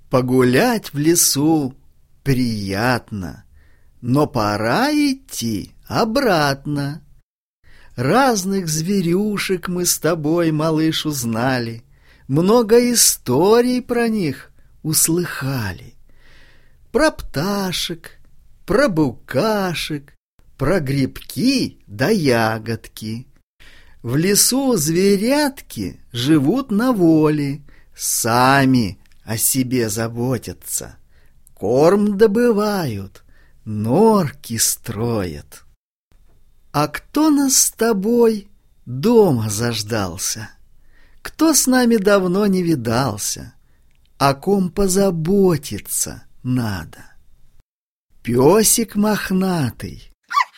Погулять в лесу приятно, но пора идти обратно. Разных зверюшек мы с тобой, малыш, узнали, много историй про них услыхали. Про пташек, про букашек, про грибки да ягодки. В лесу зверятки живут на воле, сами о себе заботятся, корм добывают, норки строят. А кто нас с тобой дома заждался? Кто с нами давно не видался? О ком позаботиться надо? Песик мохнатый,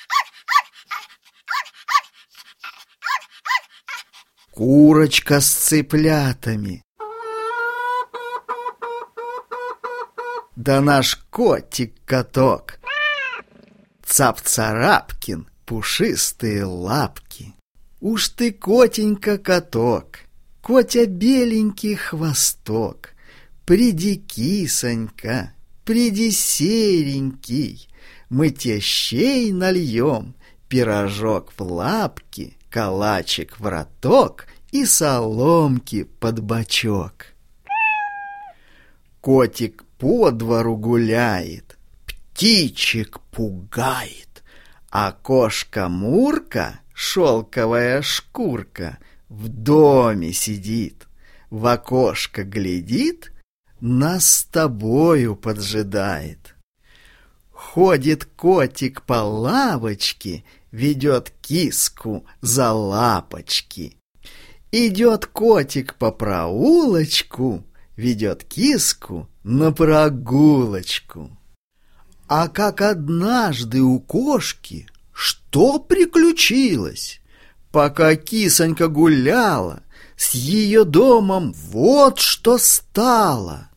курочка с цыплятами, да наш котик-каток, Цап-Царапкин, пушистые лапки. Уж ты, котенька-каток, котя беленький хвосток, приди, кисонька, приди, серенький, мы те щей нальем, пирожок в лапки, калачик в роток и соломки под бочок. Котик по двору гуляет, птичек пугает, а кошка-мурка, шелковая шкурка, в доме сидит, в окошко глядит, нас с тобою поджидает. Ходит котик по лавочке, ведет киску за лапочки. Идет котик по проулочку, ведет киску на прогулочку. А как однажды у кошки что приключилось? Пока кисонька гуляла, с ее домом вот что стало.